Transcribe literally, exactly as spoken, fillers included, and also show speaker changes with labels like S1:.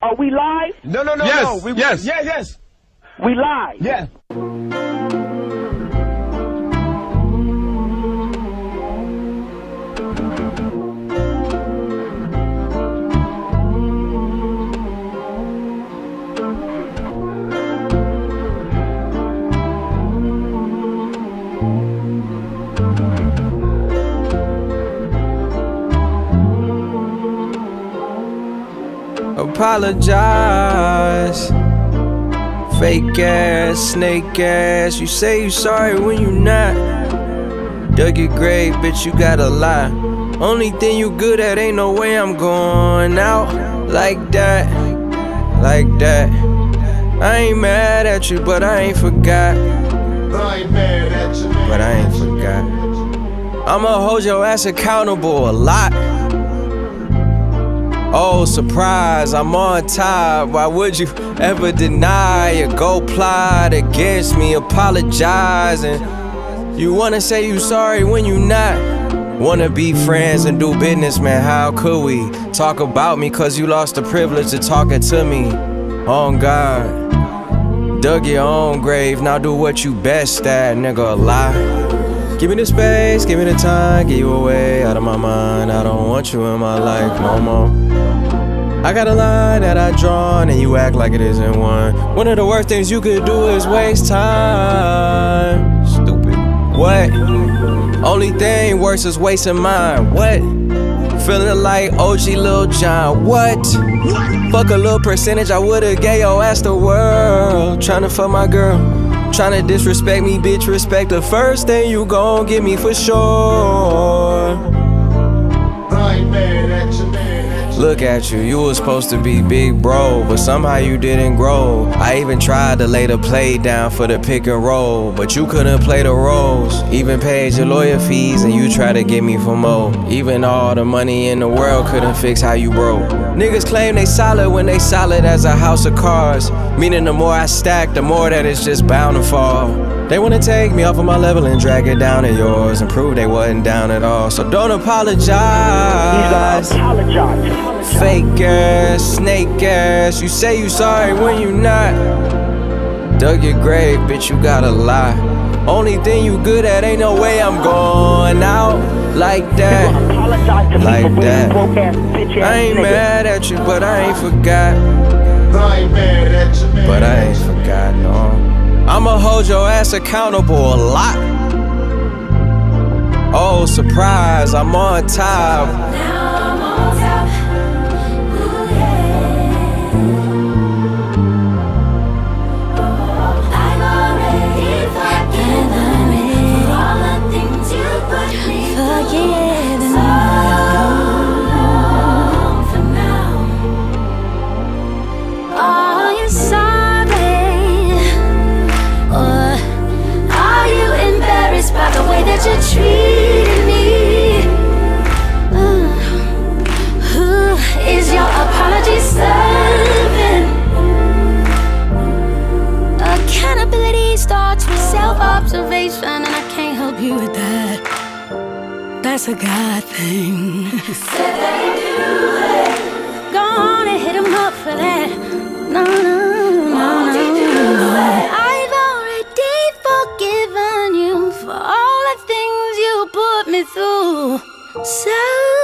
S1: Are we live?
S2: No, no, no,
S3: yes,
S2: no. We,
S3: yes,
S2: yes, yes.
S1: We live.
S2: Yeah.
S4: Apologize. Fake ass, snake ass. You say you sorry when you not. Dug your grave, bitch, you gotta lie. Only thing you good at, ain't no way I'm going out like that, like that. I ain't mad at you, but I ain't forgot.
S2: I ain't mad at you, man.
S4: But I ain't forgot. I'ma hold your ass accountable a lot. Oh, surprise, I'm on top. Why would you ever deny or go plot against me, apologizing? You wanna say you sorry when you not. Wanna be friends and do business, man, how could we? Talk about me cause you lost the privilege of talking to me. On God, dug your own grave, now do what you best at, nigga, lie. Give me the space, give me the time, get you away out of my mind. I don't want you in my life no more. I got a line that I drawn and you act like it isn't one. One of the worst things you could do is waste time. Stupid. What? Only thing worse is wasting mine. What? Feeling like O G Lil Jon. What? Fuck a little percentage, I would've gave your ass the world. Tryna fuck my girl. Tryna disrespect me, bitch, respect the first thing you gon' give me for sure.
S2: I ain't mad at you, man.
S4: Look at you, you was supposed to be big bro, but somehow you didn't grow. I even tried to lay the play down for the pick and roll, but you couldn't play the roles. Even paid your lawyer fees and you tried to get me for more. Even all the money in the world couldn't fix how you broke. Niggas claim they solid when they solid as a house of cards. Meaning the more I stack, the more that it's just bound to fall. They wanna take me off of my level and drag it down to yours and prove they wasn't down at all. So don't apologize.
S1: Apologize.
S4: Fake ass, snake ass. You say you sorry when you not. Dug your grave, bitch, you gotta lie. Only thing you good at, ain't no way I'm going out like that, like that. I ain't mad at you, but I ain't forgot.
S2: I ain't mad at you, man.
S4: But I ain't forgot, no. I'ma hold your ass accountable a lot. Oh, surprise, I'm on top.
S5: Now I'm on top. Ooh, yeah. Oh, I've already forgiven me for all the things you put me through. So long for now. Are you sorry? Or are you embarrassed by the way that you treated me? Uh, who is your apology serving? Accountability starts with self-observation, and I can't help you with that. That's a God thing. Said that you do it. Go on and hit him up for that. No, no, no, no, no. I've already forgiven you for all the things you put me through. So